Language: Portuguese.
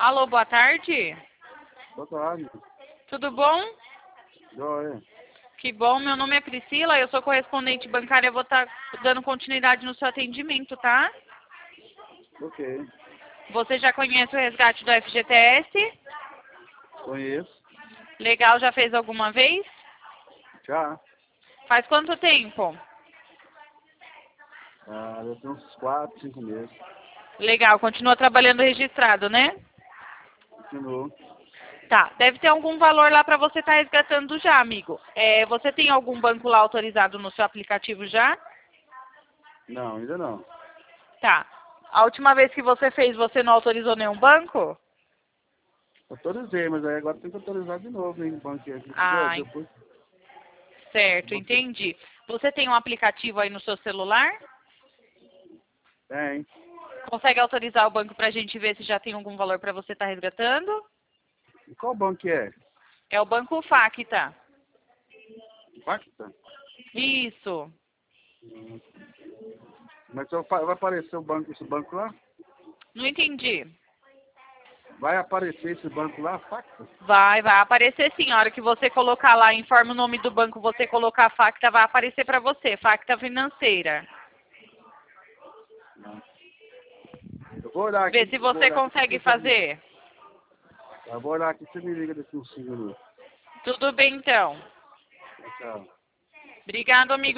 Alô, boa tarde. Boa tarde. Tudo bom? Joia. Que bom, meu nome é Priscila, eu sou correspondente bancária, eu vou estar dando continuidade no seu atendimento, tá? Ok. Você já conhece o resgate do FGTS? Conheço. Legal, já fez alguma vez? Já. Faz quanto tempo? Já tem uns 4, 5 meses. Legal, continua trabalhando registrado, né? Continuo. Tá, deve ter algum valor lá para você estar resgatando já, amigo. Você tem algum banco lá autorizado no seu aplicativo já? Não, ainda não. Tá. A última vez que você fez, você não autorizou nenhum banco? Autorizei, mas aí agora tem que autorizar de novo, hein, banco aqui. Ai, Depois, certo, entendi. Você tem um aplicativo aí no seu celular? tem. Consegue autorizar o banco pra gente ver se já tem algum valor para você estar resgatando? E qual banco que é? É o Banco Facta. Pacta? Isso. Mas só vai aparecer esse banco lá? Não entendi. Vai aparecer esse banco lá, Pacta? Vai aparecer sim. A hora que você colocar lá, informa o nome do banco, você colocar Facta, vai aparecer para você. Facta Financeira. Eu vou olhar aqui. Vê se você consegue fazer. Eu vou olhar aqui, você me liga daqui uns 5 minutos. Tudo bem, então. Tchau. Obrigado, amigo.